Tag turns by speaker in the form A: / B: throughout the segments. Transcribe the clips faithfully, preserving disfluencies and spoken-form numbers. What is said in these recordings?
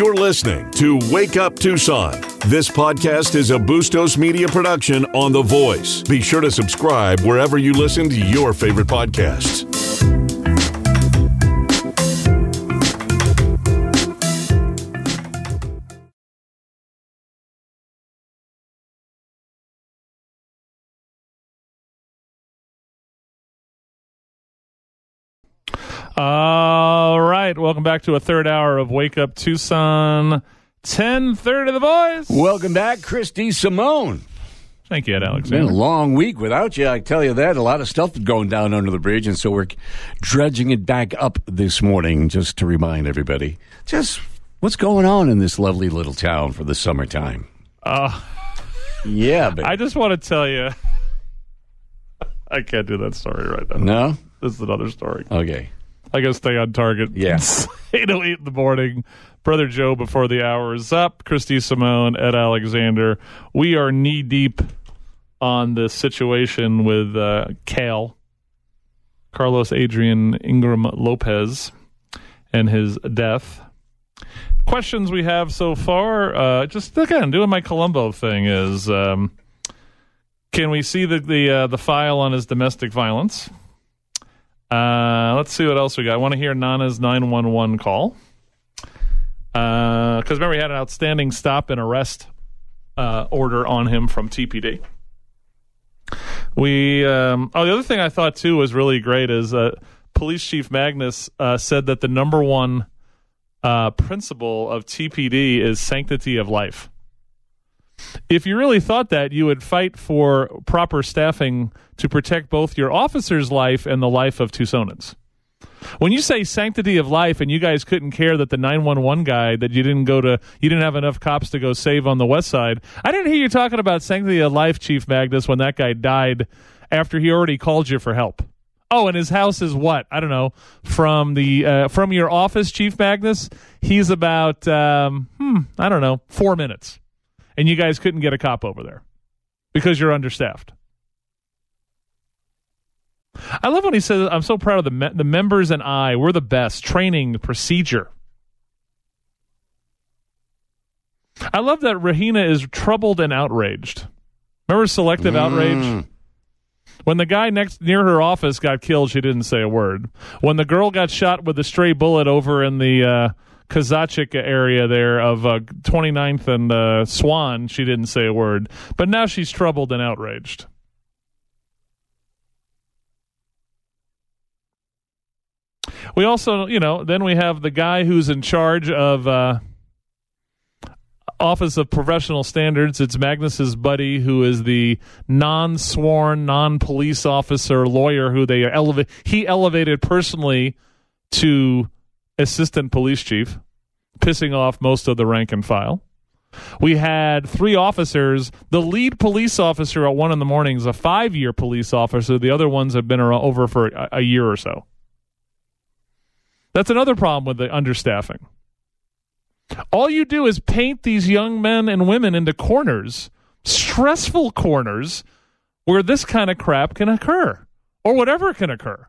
A: You're listening to Wake Up Tucson. This podcast is a Bustos Media production on The Voice. Be sure to subscribe wherever you listen to your favorite podcasts.
B: All right, welcome back to a third hour of Wake Up Tucson, ten thirty The Voice.
C: Welcome back, Christy Simone.
B: Thank you, Ed
C: It's
B: Alexander.
C: been a long week without you, I tell you that. A lot of stuff is going down under the bridge, and so we're dredging it back up this morning just to remind everybody just what's going on in this lovely little town for the summertime.
B: Uh,
C: yeah, but
B: I just want to tell you, I can't do that story right now.
C: No?
B: This is another story.
C: Okay.
B: I gotta stay on target.
C: Yes.
B: eight oh eight in the morning. Brother Joe before the hour is up. Christy Simone, Ed Alexander. We are knee deep on the situation with uh, Kale, Carlos Adrian Ingram Lopez, and his death. Questions we have so far, uh, just again, doing my Columbo thing is, um, can we see the the, uh, the file on his domestic violence? Uh, let's see what else we got. I want to hear Nana's nine one one call. Because uh, remember, he had an outstanding stop and arrest uh, order on him from T P D. We um, oh, the other thing I thought too was really great is uh, Police Chief Magnus uh, said that the number one uh, principle of T P D is sanctity of life. If you really thought that, you would fight for proper staffing to protect both your officer's life and the life of Tucsonans. When you say sanctity of life and you guys couldn't care that the nine one one guy that you didn't go to, you didn't have enough cops to go save on the west side, I didn't hear you talking about sanctity of life, Chief Magnus, when that guy died after he already called you for help. Oh, and his house is what? I don't know. From the uh, from your office, Chief Magnus, he's about, um, hmm, I don't know, four minutes. And you guys couldn't get a cop over there because you're understaffed. I love when he says, I'm so proud of the me- the members and I. We're the best. Training, procedure. I love that Rahina is troubled and outraged. Remember selective mm. outrage? When the guy next near her office got killed, she didn't say a word. When the girl got shot with a stray bullet over in the uh, Kazachik area there of uh, twenty-ninth and uh, Swan, she didn't say a word. But now she's troubled and outraged. We also, you know, then we have the guy who's in charge of uh, Office of Professional Standards. It's Magnus's buddy, who is the non-sworn, non-police officer lawyer who they elevate. He elevated personally to assistant police chief, pissing off most of the rank and file. We had three officers. The lead police officer at one in the morning is a five-year police officer. The other ones have been around over for a, a year or so. That's another problem with the understaffing. All you do is paint these young men and women into corners, stressful corners, where this kind of crap can occur, or whatever can occur.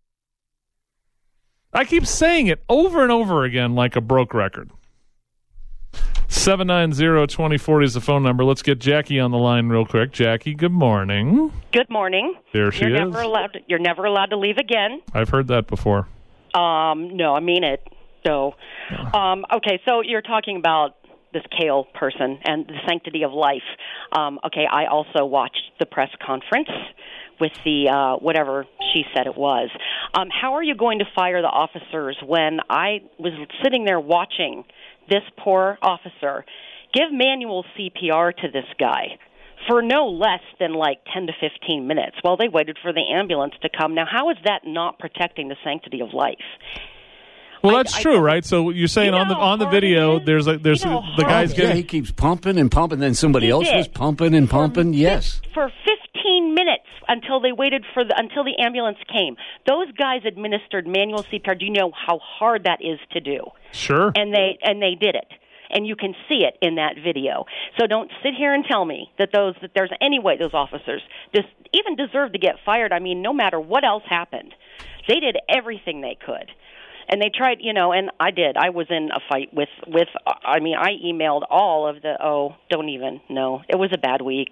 B: I keep saying it over and over again like a broke record. seven nine zero, two zero four zero is the phone number. Let's get Jackie on the line real quick. Jackie, good morning.
D: Good morning.
B: There she
D: you're
B: is.
D: Never allowed to, you're never allowed to leave again.
B: I've heard that before.
D: Um, no, I mean it. So, um, okay, so you're talking about this Kale person and the sanctity of life. Um, okay, I also watched the press conference with the uh, whatever she said it was. Um, how are you going to fire the officers when I was sitting there watching this poor officer give manual C P R to this guy for no less than like ten to fifteen minutes while they waited for the ambulance to come? Now, how is that not protecting the sanctity of life?
B: Well, that's I, true, I, right? So you're saying you on the on the video, there's a, there's you know, a, the guy's getting.
C: Yeah, he keeps pumping and pumping, then somebody else did. was pumping and pumping.
D: For,
C: yes,
D: for fifteen minutes until they waited for the until the ambulance came. Those guys administered manual C P R. Do you know how hard that is to do?
B: Sure.
D: And they and they did it, and you can see it in that video. So don't sit here and tell me that those that there's any way those officers just even deserve to get fired. I mean, no matter what else happened, they did everything they could. And they tried, you know, and I did. I was in a fight with, with. I mean, I emailed all of the, oh, don't even, no. It was a bad week.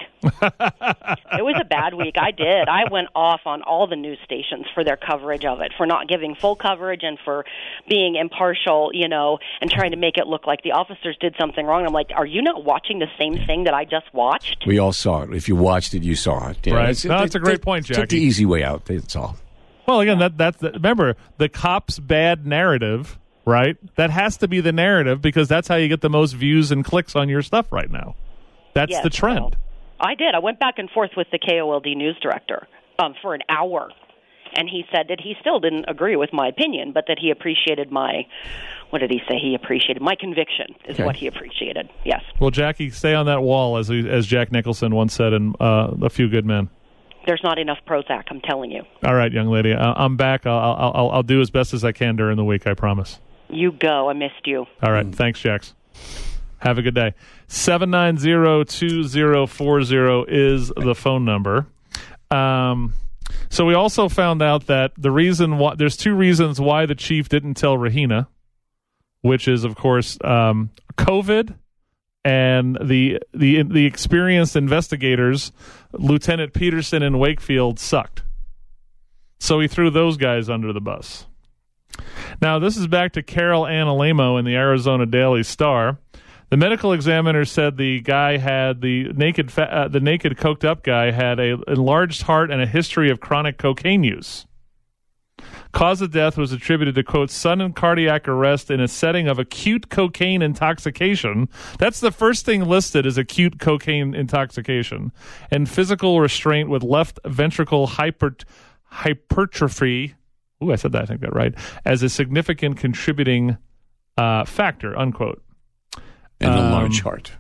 D: It was a bad week. I did. I went off on all the news stations for their coverage of it, for not giving full coverage and for being impartial, you know, and trying to make it look like the officers did something wrong. I'm like, are you not watching the same thing that I just watched?
C: We all saw it. If you watched it, you saw it. Yeah,
B: right.
C: It's,
B: No,
C: it,
B: that's a great
C: it,
B: point, Jackie.
C: Took the easy way out. That's all.
B: Well, again, that that's the, remember the cop's bad narrative, right? That has to be the narrative because that's how you get the most views and clicks on your stuff right now. That's
D: yes,
B: the trend.
D: Well, I did. I went back and forth with the K O L D news director um, for an hour, and he said that he still didn't agree with my opinion, but that he appreciated my, what did he say? He appreciated my conviction is
C: okay.
D: what he appreciated. Yes.
B: Well, Jackie, stay on that wall, as as Jack Nicholson once said in uh, A Few Good Men.
D: There's not enough Prozac, I'm telling you.
B: All right, young lady. I- I'm back. I'll, I'll I'll do as best as I can during the week, I promise.
D: You go. I missed you.
B: All right. Thanks, Jax. Have a good day. seven nine zero, two zero four zero is the phone number. Um, so we also found out that the reason why there's two reasons why the chief didn't tell Rahina, which is, of course, um, COVID and the the the experienced investigators, Lieutenant Peterson and Wakefield, sucked. So he threw those guys under the bus. Now, this is back to Carol Ann Alamo in the Arizona Daily Star. The medical examiner said the guy had the naked, fa- uh, the naked coked up guy had a enlarged heart and a history of chronic cocaine use. Cause of death was attributed to, quote, sudden cardiac arrest in a setting of acute cocaine intoxication. That's the first thing listed as acute cocaine intoxication. And physical restraint with left ventricle hyper, hypertrophy. Ooh, I said that, I think that right. As a significant contributing uh, factor, unquote.
C: And
B: um,
C: a large heart.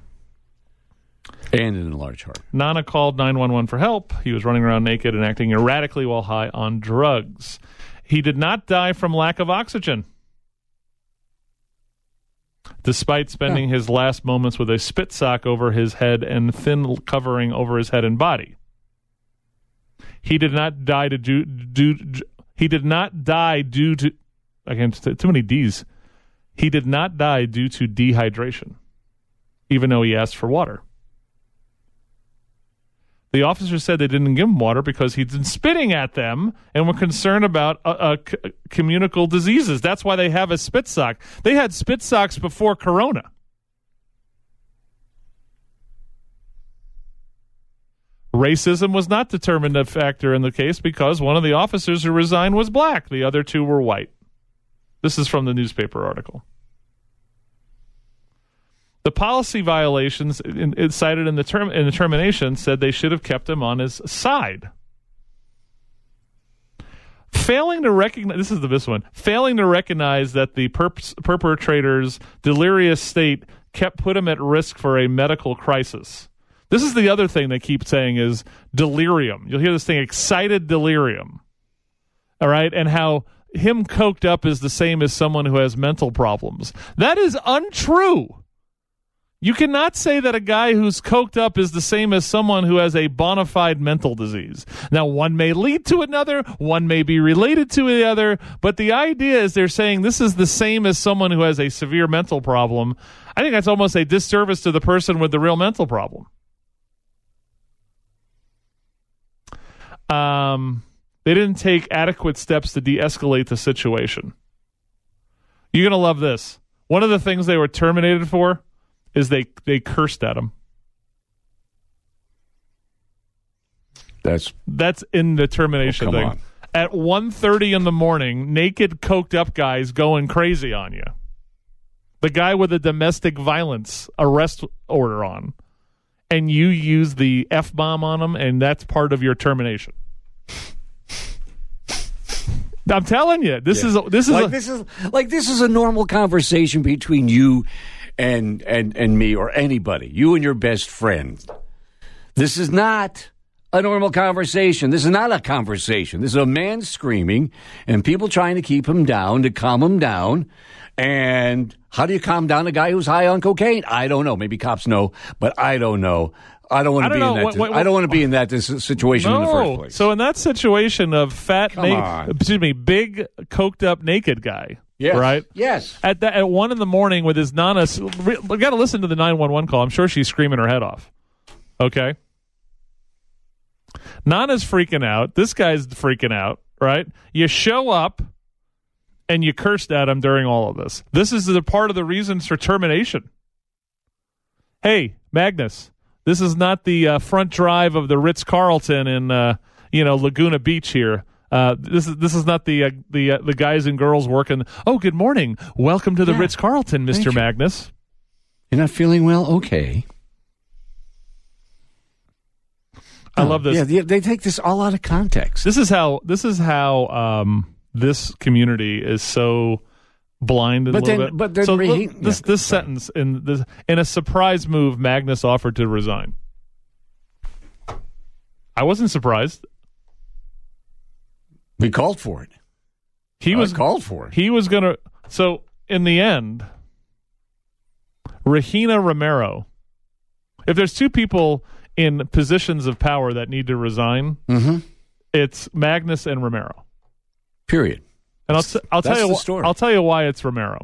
C: And an enlarged heart.
B: Nana called nine one one for help. He was running around naked and acting erratically while high on drugs. He did not die from lack of oxygen, despite spending yeah. his last moments with a spit sock over his head and thin covering over his head and body. He did not die to do, do, do he did not die due to again too many D's. He did not die due to dehydration, even though he asked for water. The officers said they didn't give him water because he'd been spitting at them and were concerned about uh, uh, c- communicable diseases. That's why they have a spit sock. They had spit socks before Corona. Racism was not determined a factor in the case because one of the officers who resigned was black. The other two were white. This is from the newspaper article. The policy violations in, in, cited in the, term, in the termination said they should have kept him on his side. Failing to recognize, this is the best one, failing to recognize that the perp- perpetrator's delirious state kept put him at risk for a medical crisis. This is the other thing they keep saying is delirium. You'll hear this thing, excited delirium. All right, and how him coked up is the same as someone who has mental problems. That is untrue. You cannot say that a guy who's coked up is the same as someone who has a bona fide mental disease. Now, one may lead to another, one may be related to the other, but the idea is they're saying this is the same as someone who has a severe mental problem. I think that's almost a disservice to the person with the real mental problem. Um, they didn't take adequate steps to de-escalate the situation. You're going to love this. One of the things they were terminated for is they, they cursed at him.
C: That's
B: That's in the termination
C: oh, come
B: thing.
C: on.
B: At one thirty in the morning, naked, coked up guys going crazy on you. The guy with a domestic violence arrest order on. And you use the F-bomb on him, and that's part of your termination. I'm telling you, this
C: yeah.
B: is this is
C: like
B: a,
C: this is like this is a normal conversation between you and and and me or anybody. You and your best friend. This is not a normal conversation. This is not a conversation. This is a man screaming and people trying to keep him down, to calm him down. And how do you calm down a guy who's high on cocaine? I don't know. Maybe cops know, but I don't know. I don't want to be
B: know.
C: in that.
B: What, what,
C: I don't want to be in that situation
B: no.
C: in the first place.
B: So in that situation of fat,
C: Come
B: na-
C: on.
B: excuse me, big coked up naked guy,
C: Yes.
B: Right?
C: Yes.
B: At that, at one in the morning with his nana, we got to listen to the nine one one call. I'm sure she's screaming her head off. Okay? Nana's freaking out. This guy's freaking out, right? You show up and you cursed at him during all of this. This is the part of the reasons for termination. Hey, Magnus, this is not the uh, front drive of the Ritz-Carlton in uh, you know Laguna Beach here. Uh, this is this is not the uh, the uh, the guys and girls working. Oh, good morning. Welcome to the
C: yeah.
B: Ritz-Carlton, Mister
C: Thank you.
B: Magnus.
C: You're not feeling well? Okay.
B: I love this.
C: Yeah, they take this all out of context.
B: This is how this is how um, this community is so blind a
C: But
B: little
C: then-
B: bit.
C: but then
B: so
C: Rahe-
B: look, this
C: yeah,
B: this
C: sorry.
B: sentence in this in a surprise move, Magnus offered to resign. I wasn't surprised.
C: We called for it.
B: He
C: I
B: was
C: called for it.
B: He was gonna. So in the end, Regina Romero. If there's two people in positions of power that need to resign,
C: Mm-hmm.
B: it's Magnus and Romero.
C: Period.
B: And I'll t- I'll tell
C: That's
B: you
C: the
B: wh-
C: story.
B: I'll tell you why it's Romero.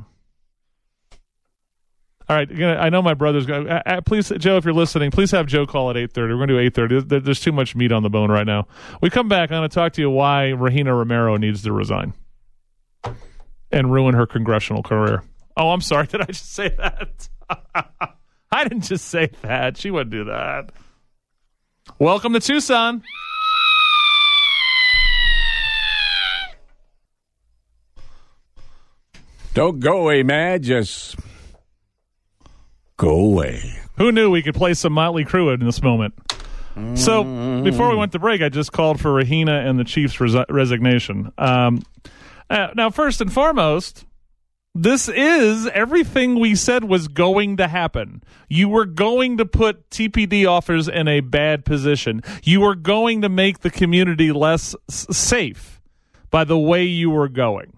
B: All right, you're gonna- I know my brother's going. to... Uh, uh, please, Joe, if you're listening, please have Joe call at eight thirty. We're going to do eight thirty. There, there's too much meat on the bone right now. We come back, I'm going to talk to you why Regina Romero needs to resign and ruin her congressional career. Oh, I'm sorry. Did I just say that? I didn't just say that. She wouldn't do that. Welcome to Tucson.
C: Don't go away, man. Just go away.
B: Who knew we could play some Motley Crue in this moment? So before we went to break, I just called for Regina and the Chiefs' resi- resignation. Um, uh, now, first and foremost, this is everything we said was going to happen. You were going to put T P D offers in a bad position. You were going to make the community less s- safe by the way you were going.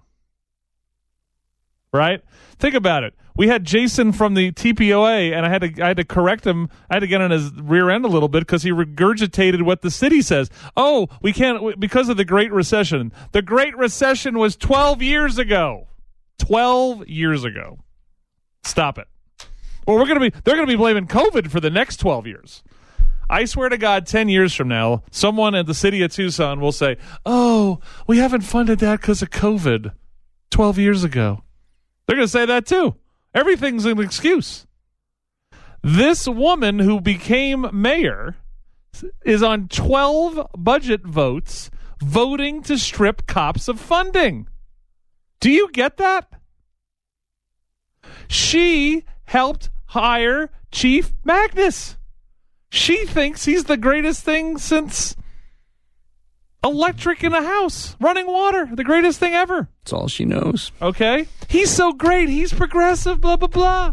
B: Right? Think about it. We had Jason from the T P O A, and I had to I had to correct him. I had to get on his rear end a little bit because he regurgitated what the city says. Oh, we can't because of the Great Recession. The Great Recession was twelve years ago. twelve years ago. Stop it. Well, we're gonna be they're gonna be blaming COVID for the next twelve years. I swear to God, ten years from now, someone at the city of Tucson will say, "Oh, we haven't funded that because of COVID twelve years ago." They're going to say that too. Everything's an excuse. This woman who became mayor is on twelve budget votes voting to strip cops of funding. Do you get that? She helped hire Chief Magnus. She thinks he's the greatest thing since electric in a house, running water, the greatest thing ever.
C: That's all she knows.
B: Okay? He's so great. He's progressive, blah, blah, blah.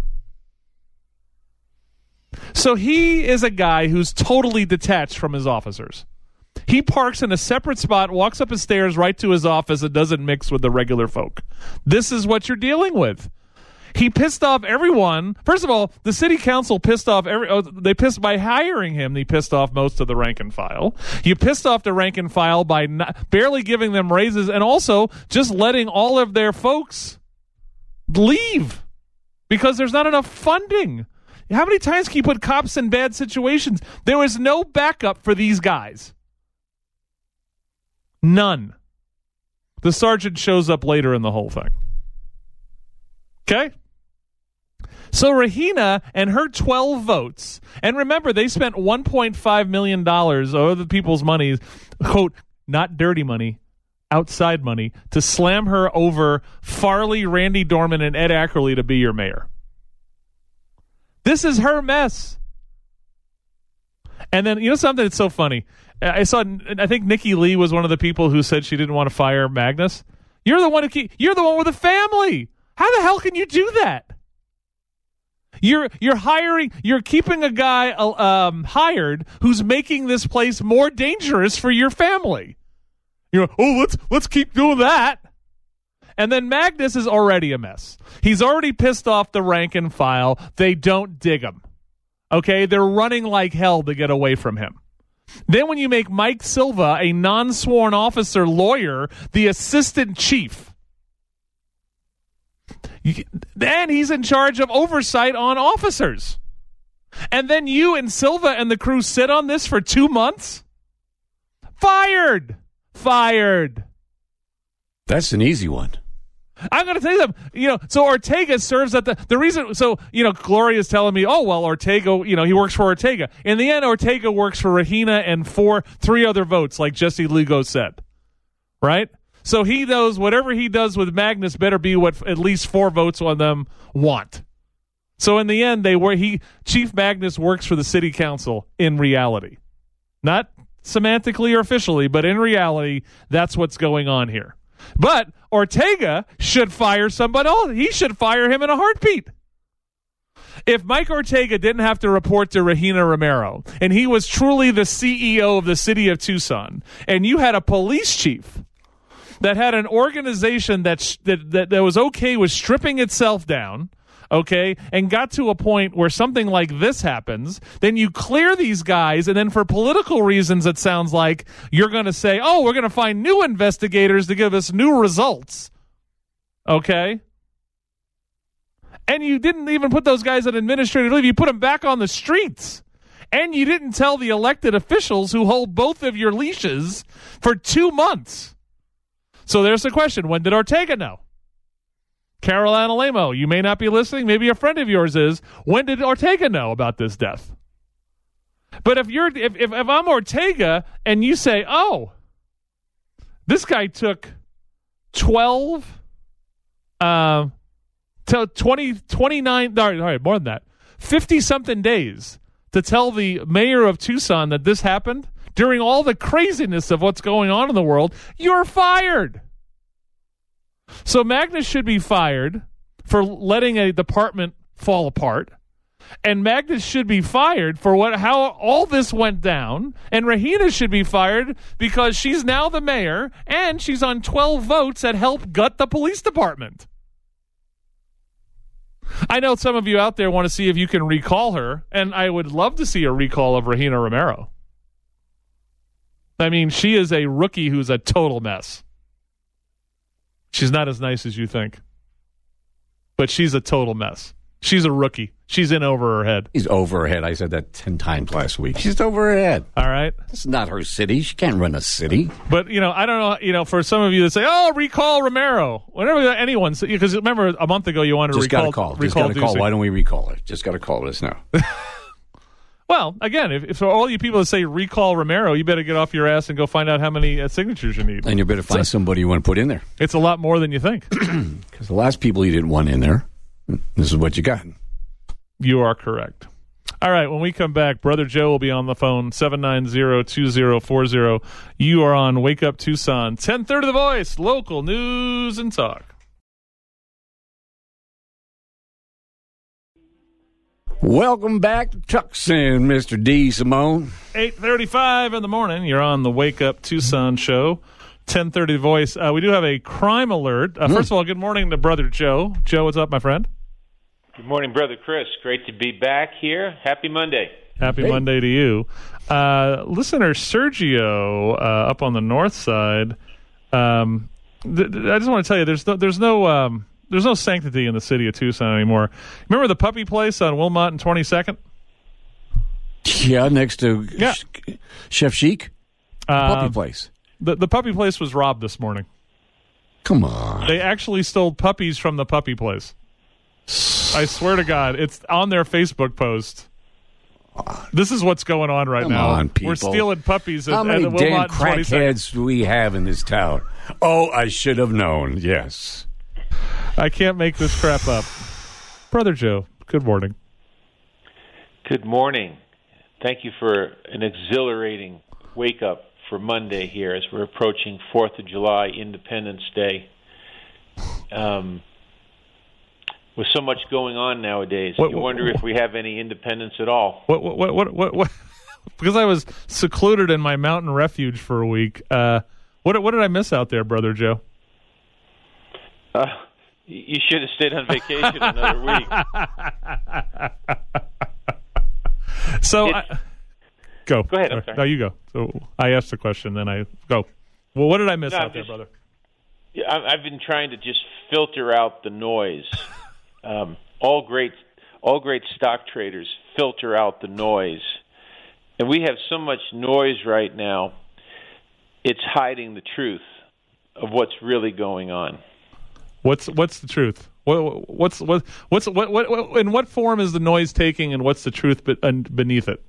B: So he is a guy who's totally detached from his officers. He parks in a separate spot, walks up the stairs right to his office, and doesn't mix with the regular folk. This is what you're dealing with. He pissed off everyone. First of all, the city council pissed off every. Oh, they pissed by hiring him. They pissed off most of the rank and file. You pissed off the rank and file by not, barely giving them raises, and also just letting all of their folks leave because there's not enough funding. How many times can you put cops in bad situations? There was no backup for these guys. None. The sergeant shows up later in the whole thing. Okay? So Regina and her twelve votes, and remember, they spent one point five million dollars of other people's money, quote, not dirty money, outside money, to slam her over Farley, Randy Dorman, and Ed Ackerley to be your mayor. This is her mess. And then, you know something that's so funny? I saw, I think Nikki Lee was one of the people who said she didn't want to fire Magnus. You're the one who keep, you're the one with a family. How the hell can you do that? You're you're hiring, you're keeping a guy um, hired who's making this place more dangerous for your family. You're oh let's let's keep doing that. And then Magnus is already a mess. He's already pissed off the rank and file. They don't dig him. Okay, they're running like hell to get away from him. Then when you make Mike Silva, a non-sworn officer lawyer, the assistant chief. You, and he's in charge of oversight on officers. And then you and Silva and the crew sit on this for two months? Fired! Fired!
C: That's an easy one.
B: I'm going to tell you them, you know, so Ortega serves at the, the reason, so, you know, Gloria's telling me, oh, well, Ortega, you know, he works for Ortega. In the end, Ortega works for Rahina and four, three other votes, like Jesse Lugo said. Right? So he knows whatever he does with Magnus better be what at least four votes on them want. So in the end, they were he Chief Magnus works for the city council in reality, not semantically or officially, but in reality, that's what's going on here. But Ortega should fire somebody else. He should fire him in a heartbeat. If Mike Ortega didn't have to report to Rahina Romero, and he was truly the C E O of the city of Tucson, and you had a police chief that had an organization that, sh- that that that was okay with stripping itself down, okay, and got to a point where something like this happens, then you clear these guys, and then for political reasons, it sounds like you're going to say, oh, we're going to find new investigators to give us new results, okay? And you didn't even put those guys on administrative leave. You put them back on the streets. And you didn't tell the elected officials who hold both of your leashes for two months. So there's the question. When did Ortega know? Carol Analemo, you may not be listening. Maybe a friend of yours is. When did Ortega know about this death? But if you're if if, if I'm Ortega and you say, oh, this guy took twelve, uh, to twenty, twenty-nine, all right, all right, more than that, fifty-something days to tell the mayor of Tucson that this happened, during all the craziness of what's going on in the world, you're fired. So Magnus should be fired for letting a department fall apart. And Magnus should be fired for what how all this went down. And Rahina should be fired because she's now the mayor and she's on twelve votes that help gut the police department. I know some of you out there want to see if you can recall her, and I would love to see a recall of Rahina Romero. I mean, she is a rookie who's a total mess. She's not as nice as you think. But she's a total mess. She's a rookie. She's in over her head.
C: She's over her head. I said that ten times last week. She's over her head.
B: All right.
C: It's not her city. She can't run a city.
B: But, you know, I don't know, you know, for some of you that say, oh, recall Romero. Whenever anyone, because remember a month ago you wanted to
C: Just
B: recall.
C: Just got to call.
B: Recall
C: Just got to call.
B: Ducey.
C: Why don't we recall it? Just got to call us now.
B: Well, again, if, if for all you people that say recall Romero, you better get off your ass and go find out how many uh, signatures you need.
C: And you better find
B: it's
C: somebody you want to put in there.
B: It's a lot more than you think.
C: Because the last people you didn't want in there, this is what you got.
B: You are correct. All right, when we come back, Brother Joe will be on the phone, seven nine zero, two zero four zero. You are on Wake Up Tucson, ten thirty The Voice, local news and talk.
C: Welcome back to Tucson, Mister D. Simone.
B: eight thirty-five in the morning. You're on the Wake Up Tucson show. ten thirty The Voice. Uh, we do have a crime alert. Uh, mm. First of all, good morning to Brother Joe. Joe, what's up, my friend?
E: Good morning, Brother Chris. Great to be back here. Happy Monday.
B: Happy
C: hey.
B: Monday to you. Uh, listener Sergio, uh, up on the north side, um, th- th- I just want to tell you, there's no, there's no, um, there's no sanctity in the city of Tucson anymore. Remember the puppy place on Wilmot and twenty-second?
C: Yeah, next to
B: yeah.
C: Sh- Chef Chic.
B: Uh,
C: puppy place.
B: The, the puppy place was robbed this morning.
C: Come on.
B: They actually stole puppies from the puppy place. I swear to God, it's on their Facebook post. This is what's going on right
C: Come
B: now.
C: on, people.
B: We're stealing puppies.
C: How
B: at,
C: many
B: at the
C: damn
B: Wilmot
C: crackheads do we have in this town? Oh, I should have known. Yes.
B: I can't make this crap up. Brother Joe, good morning.
E: Good morning. Thank you for an exhilarating wake-up for Monday here as we're approaching fourth of July, Independence Day. Um, with so much going on nowadays,
B: what,
E: you wonder
B: what,
E: if we have any independence at all.
B: What, what, what, what, what, what? Because I was secluded in my mountain refuge for a week. Uh, what, what did I miss out there, Brother Joe?
E: Uh, you should have stayed on vacation another week.
B: So, I, go.
E: Go ahead. I'm sorry.
B: No, you go. So I asked the question, then I go. Well, what did I miss
E: no,
B: out
E: just,
B: there, brother?
E: Yeah, I've been trying to just filter out the noise. Um, all great, all great stock traders filter out the noise, and we have so much noise right now. It's hiding the truth of what's really going on.
B: What's what's the truth? What what's what what's what what, what in what form is the noise taking, and what's the truth be, beneath it?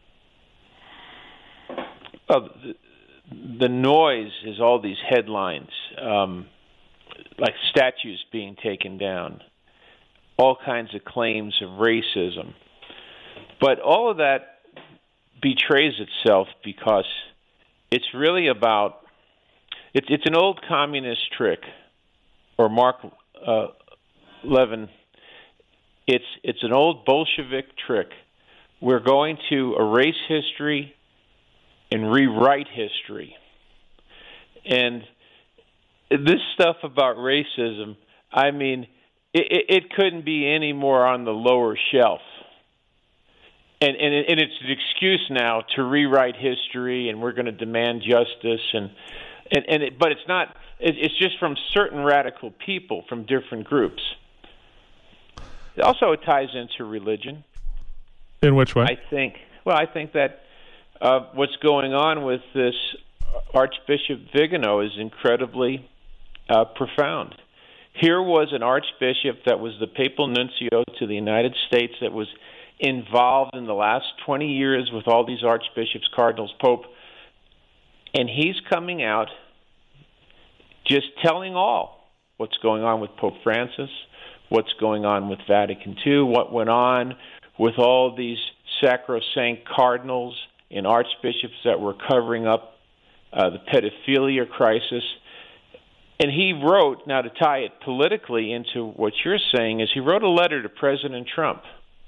E: Well, the, the noise is all these headlines, um, like statues being taken down, all kinds of claims of racism. But all of that betrays itself because it's really about, it's, it's an old communist trick, or Mark uh, Levin, it's, it's an old Bolshevik trick. We're going to erase history and rewrite history. And this stuff about racism, I mean, it, it couldn't be any more on the lower shelf. And, and, and it's an excuse now to rewrite history, and we're going to demand justice. And, and, and it, but it's not, it, it's just from certain radical people from different groups. Also, it ties into religion.
B: In which way?
E: I think, well, I think that Uh, what's going on with this Archbishop Vigano is incredibly uh, profound. Here was an archbishop that was the papal nuncio to the United States that was involved in the last twenty years with all these archbishops, cardinals, pope, and he's coming out just telling all what's going on with Pope Francis, what's going on with Vatican Two, what went on with all these sacrosanct cardinals and archbishops that were covering up uh, the pedophilia crisis. And he wrote, now to tie it politically into what you're saying, is he wrote a letter to President Trump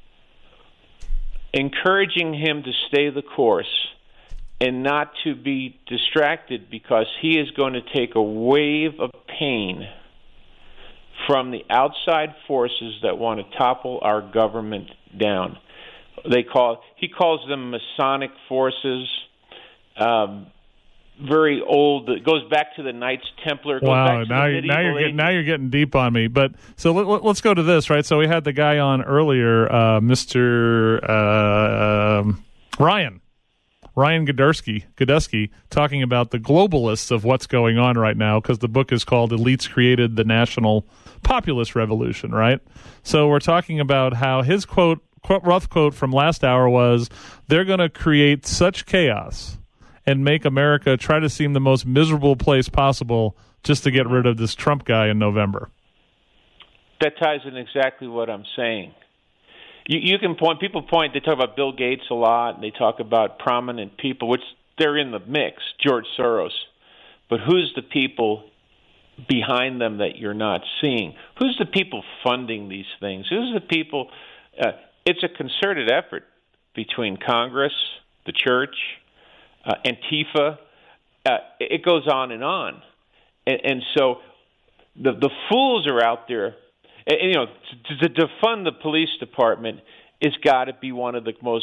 E: encouraging him to stay the course and not to be distracted, because he is going to take a wave of pain from the outside forces that want to topple our government down. They call he calls them Masonic forces. Um, very old. It goes back to the Knights Templar. It goes
B: wow!
E: back to
B: now,
E: the
B: you, now you're
E: ages.
B: getting, now you're getting deep on me. But so let, let, let's go to this, right? So we had the guy on earlier, uh, Mister Uh, um, Ryan Ryan Gadurski, Gadusky, talking about the globalists of what's going on right now, because the book is called "Elites Created the National Populist Revolution," right? So we're talking about how his quote. Quote, rough quote from last hour was, they're going to create such chaos and make America try to seem the most miserable place possible just to get rid of this Trump guy in November.
E: That ties in exactly what I'm saying. You, you can point, people point, they talk about Bill Gates a lot, and they talk about prominent people, which they're in the mix, George Soros. But who's the people behind them that you're not seeing? Who's the people funding these things? Who's the people... Uh, It's a concerted effort between Congress, the church, uh, Antifa. Uh, it goes on and on. And, and so the the fools are out there. And, you know, to, to defund the police department has got to be one of the most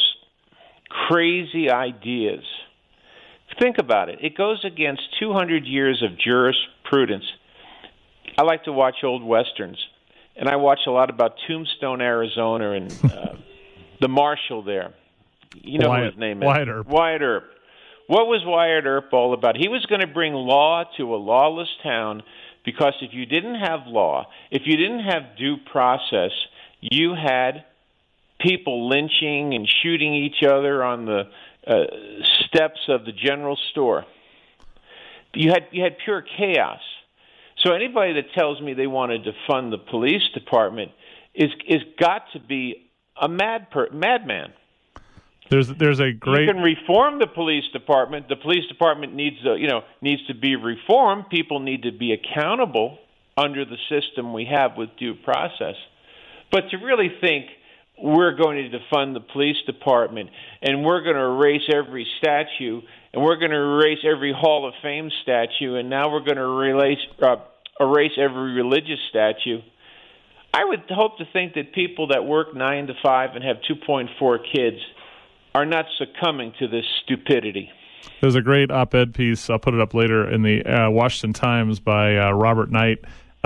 E: crazy ideas. Think about it. It goes against two hundred years of jurisprudence. I like to watch old Westerns. And I watch a lot about Tombstone, Arizona, and uh, the marshal there. You know
B: Wyatt,
E: what his name is?
B: Wyatt Earp.
E: Wyatt Earp. What was Wyatt Earp all about? He was going to bring law to a lawless town, because if you didn't have law, if you didn't have due process, you had people lynching and shooting each other on the uh, steps of the general store. You had you had pure chaos. So anybody that tells me they want to defund the police department is is got to be a mad per, madman.
B: There's there's a great.
E: You can reform the police department. The police department needs to, you know needs to be reformed. People need to be accountable under the system we have with due process. But to really think we're going to defund the police department and we're going to erase every statue and we're going to erase every Hall of Fame statue, and now we're going to erase, uh, erase every religious statue. I would hope to think that people that work nine to five and have two point four kids are not succumbing to this stupidity.
B: There's a great op-ed piece, I'll put it up later, in the uh, Washington Times by uh, Robert Knight,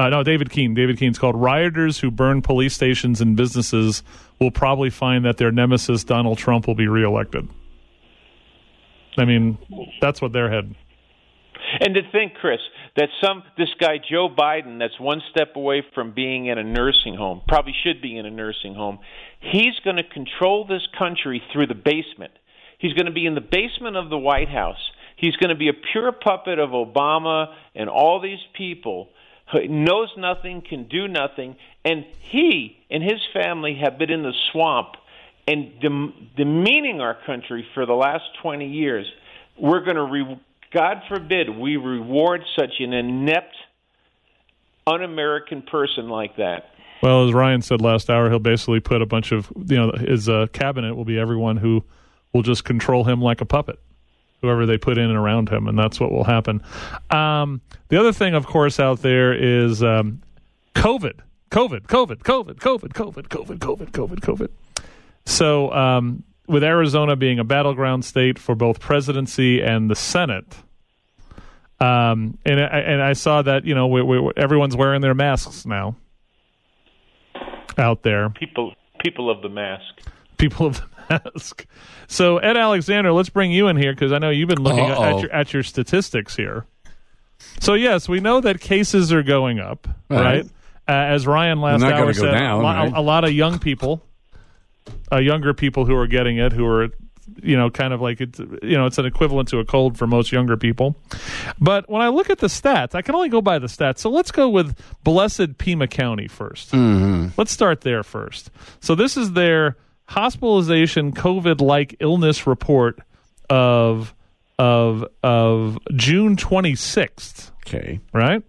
B: Uh, no, David Keene. David Keene's called "Rioters Who Burn Police Stations and Businesses Will Probably Find That Their Nemesis Donald Trump Will Be Reelected." I mean, that's what they're heading.
E: And to think, Chris, that some this guy Joe Biden, that's one step away from being in a nursing home, probably should be in a nursing home. He's going to control this country through the basement. He's going to be in the basement of the White House. He's going to be a pure puppet of Obama and all these people. Who knows nothing, can do nothing, and he and his family have been in the swamp and dem- demeaning our country for the last twenty years. We're going to, re- God forbid, we reward such an inept, un-American person like that.
B: Well, as Ryan said last hour, he'll basically put a bunch of, you know, his uh, cabinet will be everyone who will just control him like a puppet, whoever they put in and around him, and that's what will happen. Um, the other thing, of course, out there is um, COVID. COVID, COVID, COVID, COVID, COVID, COVID, COVID, COVID, COVID. So um, with Arizona being a battleground state for both presidency and the Senate, um, and, I, and I saw that, you know, we, we, everyone's wearing their masks now out there.
E: People, people of the mask.
B: People of the mask. So, Ed Alexander, let's bring you in here because I know you've been looking
C: Uh-oh.
B: at your, at your statistics here. So, yes, we know that cases are going up,
C: All
B: right?
C: right.
B: Uh, as Ryan last
C: Not
B: hour
C: gonna go
B: said,
C: down,
B: a, lot,
C: right?
B: a lot of young people, uh, younger people who are getting it, who are, you know, kind of like, it's, you know, it's an equivalent to a cold for most younger people. But when I look at the stats, I can only go by the stats. So let's go with blessed Pima County first.
C: Mm-hmm.
B: Let's start there first. So this is their hospitalization COVID-like illness report of of of June twenty-sixth.
C: Okay.
B: Right?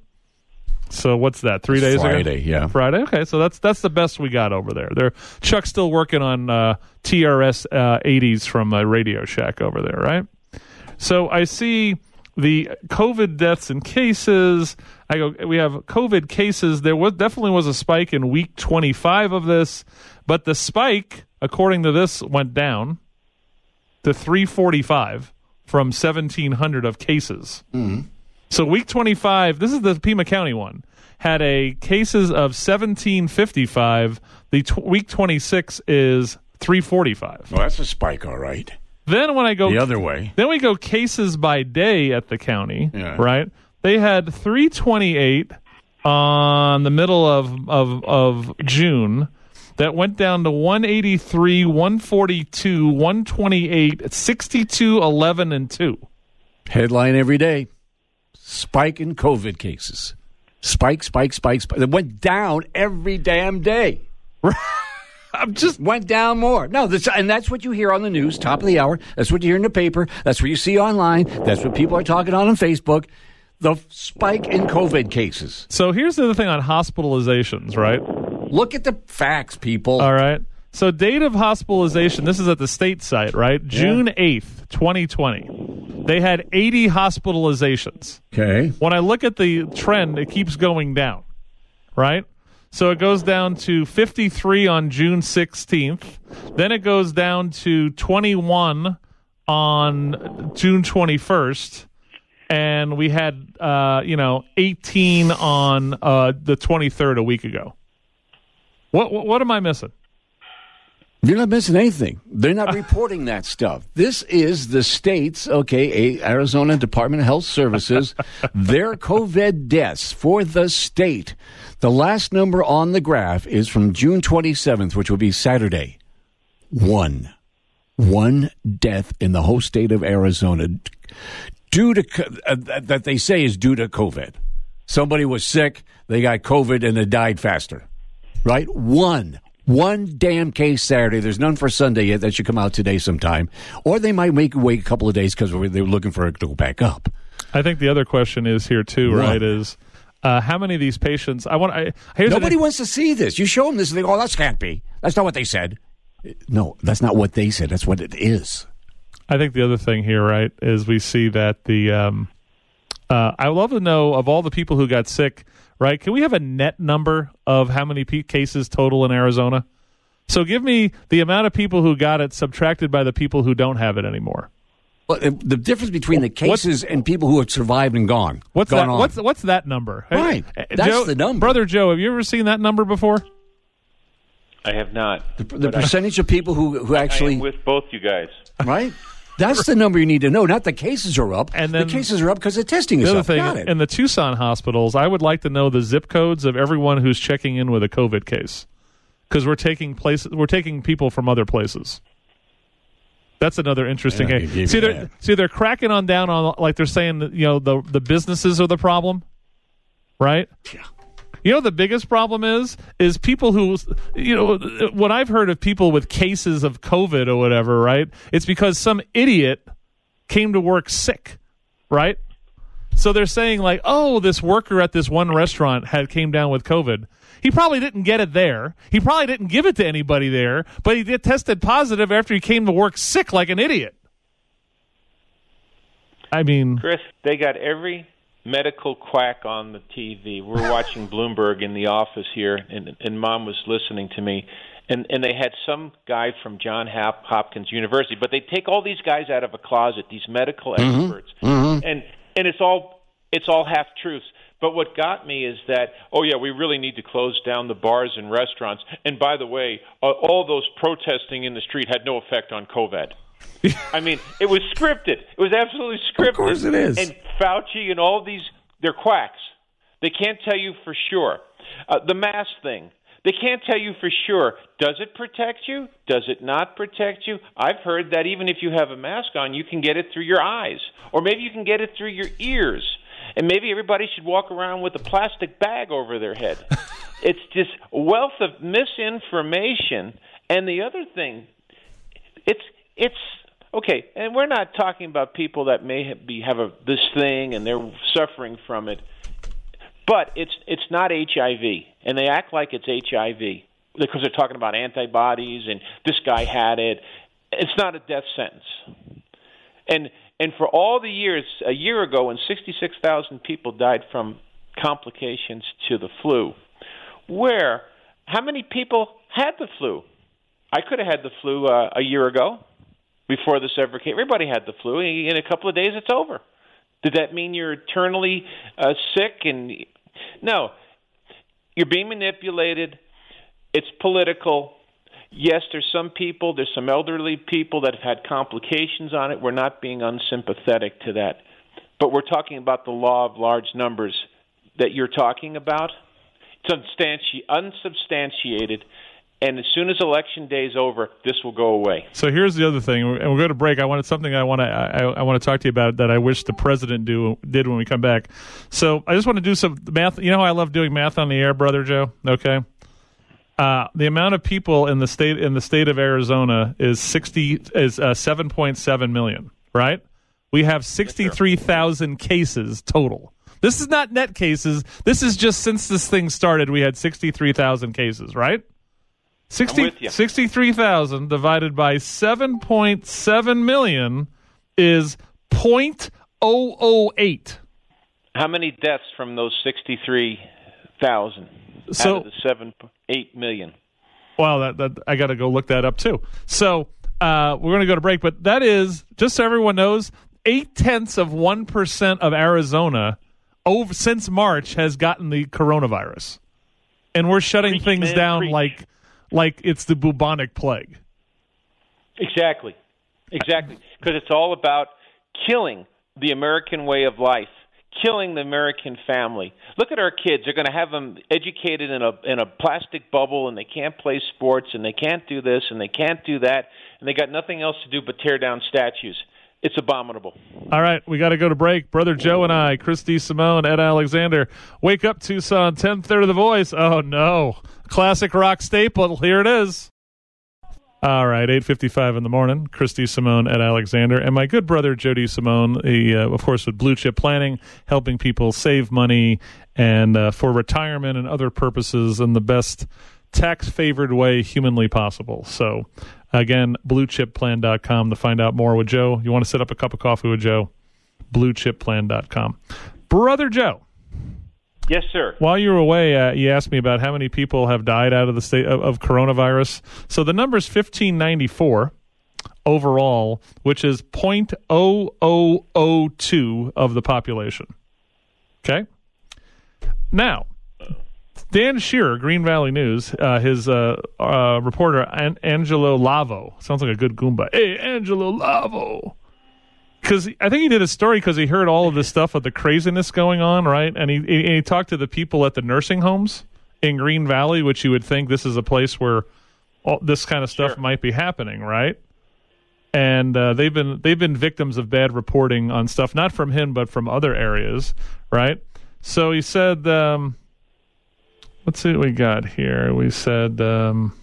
B: So what's that? Three days
C: Friday,
B: ago?
C: yeah.
B: Friday. Okay, so that's that's the best we got over there. There, Chuck's still working on uh, T R S uh, eighties from uh, Radio Shack over there, right? So I see the COVID deaths and cases. I go. We have COVID cases. There was definitely was a spike in week twenty-five of this, but the spike, according to this, went down to three forty-five from seventeen hundred of cases.
C: Mm-hmm.
B: So week twenty-five, this is the Pima County one, had a cases of seventeen fifty-five. The t- week twenty-six is three forty-five.
C: Well, that's a spike, all right.
B: Then when I go
C: The other way.
B: then we go cases by day at the county,
C: Yeah.
B: right? They had three twenty-eight on the middle of, of of June. That went down to one eighty-three, one forty-two, one twenty-eight, sixty-two, eleven, and two.
C: Headline every day. Spike in COVID cases. Spike, spike, spike, spike. It went down every damn day.
B: I'm just
C: Went down more. No, this, and that's what you hear on the news, top of the hour. That's what you hear in the paper. That's what you see online. That's what people are talking on on Facebook. The spike in COVID cases.
B: So here's the other thing on hospitalizations, right?
C: Look at the facts, people.
B: All right. So date of hospitalization, this is at the state site, right? June eighth, twenty twenty. They had eighty hospitalizations.
C: Okay.
B: When I look at the trend, it keeps going down, right? So it goes down to fifty-three on June sixteenth. Then it goes down to twenty-one on June twenty-first. And we had, uh, you know, eighteen on uh, the twenty-third a week ago. What, what what am I missing?
C: You're not missing anything. They're not reporting that stuff. This is the state's, okay, Arizona Department of Health Services, their COVID deaths for the state. The last number on the graph is from June twenty-seventh, which will be Saturday. One. One death in the whole state of Arizona due to, uh, that they say is due to COVID. Somebody was sick, they got COVID, and they died faster. Right? One. One damn case Saturday. There's none for Sunday yet. That should come out today sometime. Or they might make wait a couple of days because they were looking for it to go back up.
B: I think the other question is here too,
C: What?
B: right? Is uh, how many of these patients? I want. I, here's
C: Nobody
B: an,
C: wants to see this. You show them this and they go, oh, that can't be. That's not what they said. No, that's not what they said. That's what it is.
B: I think the other thing here, right, is we see that the. Um, uh, I would love to know of all the people who got sick. Right? Can we have a net number of how many p- cases total in Arizona? So give me the amount of people who got it subtracted by the people who don't have it anymore.
C: But the difference between the cases and people who have survived and gone.
B: What's
C: gone
B: that?
C: On.
B: What's what's that number?
C: Right,
B: Hey,
C: that's
B: Joe,
C: the number.
B: Brother Joe, have you ever seen that number before?
E: I have not.
C: The, the percentage of people who, who actually...
E: I am with both you guys.
C: Right? That's the number you need to know. Not the cases are up.
B: And then
C: the cases are up because the testing is
B: The other
C: up.
B: thing,
C: Got it.
B: in the Tucson hospitals, I would like to know the zip codes of everyone who's checking in with a COVID case, because we're taking places, we're taking people from other places. That's another interesting.
C: Yeah, I
B: game.
C: can give
B: See,
C: you
B: they're
C: that.
B: see they're cracking on down on, like they're saying that, you know, the the businesses are the problem, right?
C: Yeah.
B: You know, the biggest problem is is people who, you know, what I've heard of people with cases of COVID or whatever, right? It's because some idiot came to work sick, right? So they're saying like, oh, this worker at this one restaurant had came down with COVID. He probably didn't get it there. He probably didn't give it to anybody there, but he did tested positive after he came to work sick like an idiot. I mean,
E: Chris, they got every medical quack on the T V. We're watching Bloomberg in the office here, and, and Mom was listening to me. And, and they had some guy from Johns Hopkins University, but they take all these guys out of a closet, these medical
C: Mm-hmm.
E: experts, and and it's all it's all half truths. But what got me is that, oh yeah, we really need to close down the bars and restaurants. And by the way, uh, all those protesting in the street had no effect on COVID. I mean, it was scripted. It was absolutely scripted.
C: Of course it is.
E: And Fauci and all these, they're quacks. They can't tell you for sure. Uh, the mask thing, they can't tell you for sure. Does it protect you? Does it not protect you? I've heard that even if you have a mask on, you can get it through your eyes. Or maybe you can get it through your ears. And maybe everybody should walk around with a plastic bag over their head. It's just a wealth of misinformation. And the other thing, it's it's okay. And we're not talking about people that may have, be have a, this thing and they're suffering from it. But it's it's not H I V, and they act like it's H I V because they're talking about antibodies and this guy had it. It's not a death sentence. And and for all the years, a year ago, when sixty-six thousand people died from complications to the flu, where how many people had the flu? I could have had the flu uh, a year ago before this ever came. Everybody had the flu. In a couple of days, it's over. Did that mean you're eternally uh, sick? And no, you're being manipulated. It's political. Yes, there's some people, there's some elderly people that have had complications on it. We're not being unsympathetic to that. But we're talking about the law of large numbers that you're talking about. It's unsubstanti- unsubstantiated. And as soon as election day is over, this will go away.
B: so here's the other thing, and we'll go to break. I wanted something I want to I, I want to talk to you about that I wish the president do did when we come back. So I just want to do some math. You know how I love doing math on the air, Brother Joe? Okay. Uh, the amount of people in the state in the state of Arizona is sixty is uh, seven point seven million. Right? We have sixty-three thousand cases total. This is not net cases. This is just since this thing started, we had sixty-three thousand cases. Right? sixty, sixty-three thousand divided by seven point seven million is zero point zero zero eight.
E: How many deaths from those sixty-three thousand
B: So,
E: out of the seven point eight million?
B: Wow, that, that I got to go look that up too. So uh, we're going to go to break, but that is, just so everyone knows, eight tenths of one percent of Arizona over since March has gotten the coronavirus, and we're shutting
E: Preach,
B: things
E: man,
B: down
E: preach.
B: like like it's the bubonic plague.
E: Exactly. Exactly. Because it's all about killing the American way of life, killing the American family. Look at our kids. They're going to have them educated in a in a plastic bubble, and they can't play sports, and they can't do this, and they can't do that, and they got nothing else to do but tear down statues. It's abominable.
B: All right, we got to go to break. Brother Joe and I, Christy Simone, Ed Alexander, Wake Up Tucson, ten thirty The Voice. Oh, no. Classic rock staple. Here it is. All right, eight fifty-five in the morning. Christy Simone, Ed Alexander, and my good brother, Jody Simone, he, uh, of course, with Blue Chip Planning, helping people save money and uh, for retirement and other purposes in the best tax-favored way humanly possible. So, again, blue chip plan dot com to find out more with Joe. You want to set up a cup of coffee with Joe? blue chip plan dot com. Brother Joe.
E: Yes, sir.
B: While you were away, uh, you asked me about how many people have died out of the state of, of coronavirus. So the number is fifteen ninety-four. overall, which is zero point zero zero zero two of the population. Okay? Now, Dan Shearer, Green Valley News, uh, his uh, uh, reporter, An- Angelo Lavo. Sounds like a good Goomba. Hey, Angelo Lavo. Because I think he did a story because he heard all of this stuff of the craziness going on, right? And he, he, he talked to the people at the nursing homes in Green Valley, which you would think this is a place where all this kind of stuff
E: Sure.
B: might be happening, right? And uh, they've been they've been victims of bad reporting on stuff, not from him, but from other areas, right? So he said... Um, Let's see what we got here. We said, um,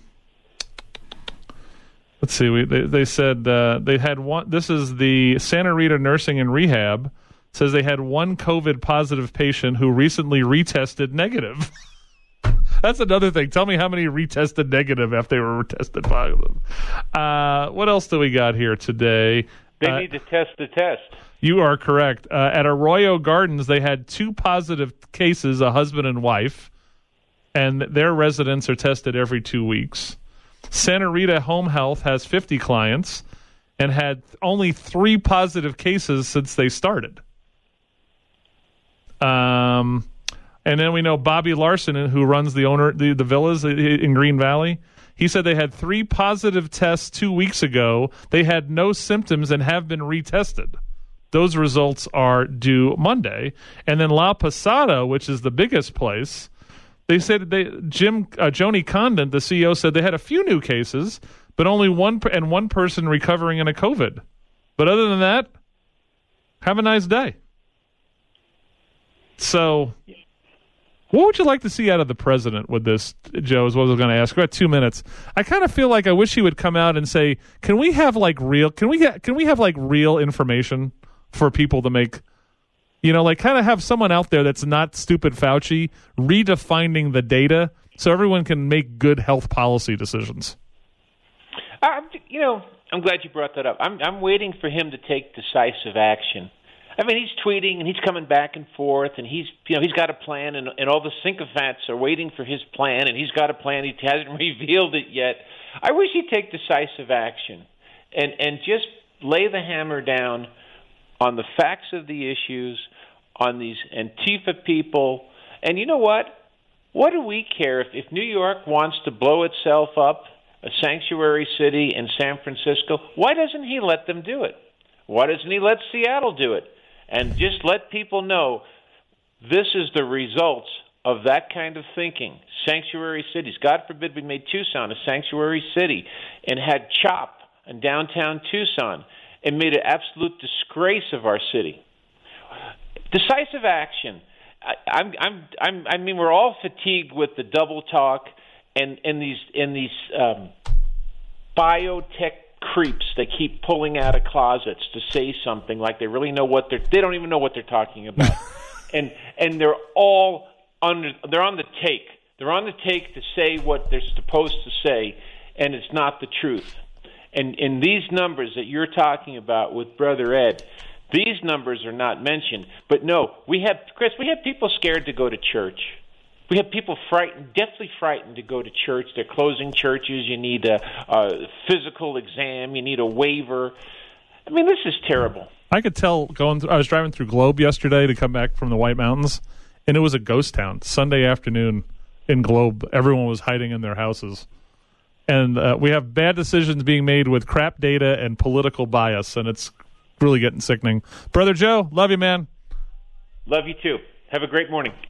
B: let's see. We they, they said uh, they had one. This is the Santa Rita Nursing and Rehab. Says they had one COVID positive patient who recently retested negative. That's another thing. Tell me how many retested negative after they were tested positive. Uh, what else do we got here today?
E: They
B: uh,
E: need to test the test.
B: You are correct. Uh, at Arroyo Gardens, they had two positive cases, a husband and wife. And their residents are tested every two weeks. Santa Rita Home Health has fifty clients and had only three positive cases since they started. Um, and then we know Bobby Larson, who runs the owner the, the villas in Green Valley. He said they had three positive tests two weeks ago. They had no symptoms and have been retested. Those results are due Monday. And then La Posada, which is the biggest place. They said they Jim uh, Joni Condon, the C E O, said they had a few new cases, but only one per, and one person recovering in a COVID. But other than that, have a nice day. So, what would you like to see out of the president with this, Joe? Is what I was going to ask. We're at two minutes. I kind of feel like I wish he would come out and say, "Can we have like real? Can we get? Can we have like real information for people to make?" You know, like kind of have someone out there that's not stupid Fauci redefining the data so everyone can make good health policy decisions.
E: I'm, you know, I'm glad you brought that up. I'm, I'm waiting for him to take decisive action. I mean, he's tweeting and he's coming back and forth, and he's, you know, he's got a plan, and, and all the sycophants are waiting for his plan, and he's got a plan. He hasn't revealed it yet. I wish he'd take decisive action and and just lay the hammer down on the facts of the issues, on these Antifa people. And you know what? What do we care if, if New York wants to blow itself up, a sanctuary city in San Francisco? Why doesn't he let them do it? Why doesn't he let Seattle do it? And just let people know this is the results of that kind of thinking. Sanctuary cities. God forbid we made Tucson a sanctuary city and had CHOP in downtown Tucson and made an absolute disgrace of our city. Decisive action. I, I'm, I'm, I'm, I mean, we're all fatigued with the double talk and, and these, and these um, biotech creeps that keep pulling out of closets to say something like they really know what they're. They don't even know what they're talking about, and and they're all under. They're on the take. They're on the take to say what they're supposed to say, and it's not the truth. And in these numbers that you're talking about with Brother Ed, these numbers are not mentioned. But no, we have, Chris, we have people scared to go to church. We have people frightened, deathly frightened to go to church. They're closing churches. You need a, a physical exam. You need a waiver. I mean, this is terrible.
B: I could tell going through, I was driving through Globe yesterday to come back from the White Mountains, and it was a ghost town. Sunday afternoon in Globe, everyone was hiding in their houses. And uh, we have bad decisions being made with crap data and political bias, and it's really getting sickening. Brother Joe, love you, man.
E: Love you too. Have a great morning.